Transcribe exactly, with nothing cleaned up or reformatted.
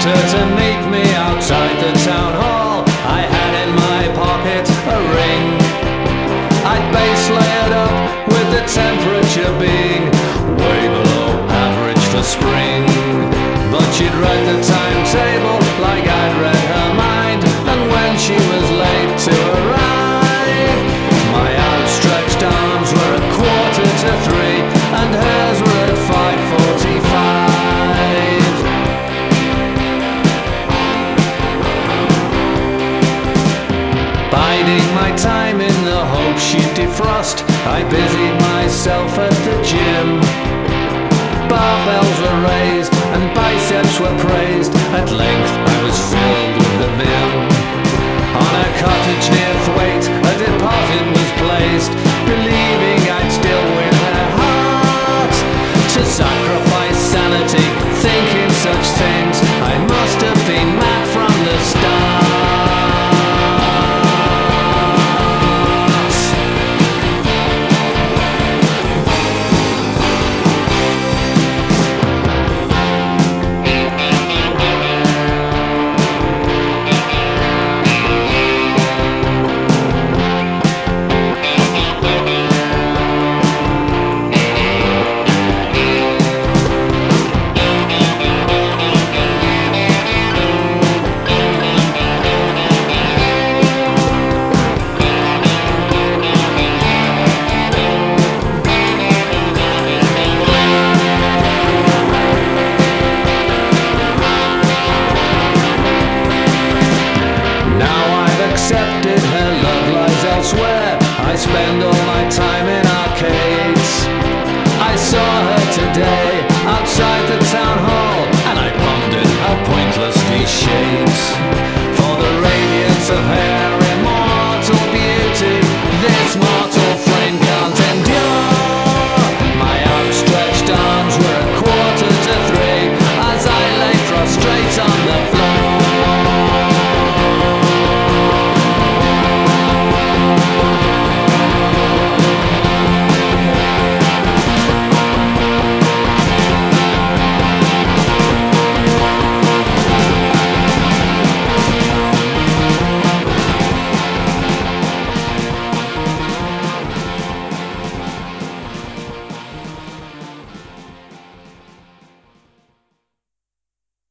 asked her to meet me outside the town hall. I had in my pocket a ring. I'd base layered up with the temperature being way below average for spring. But she'd read the timetable like I'd read her mind, and when she was late to arrive, my outstretched arms were a quarter to three and hers were at five forty-five. Biding my time in the hope she'd defrost, I busied myself at the gym. Barbells were raised and biceps were praised. At length I was filled with the vim. On a cottage near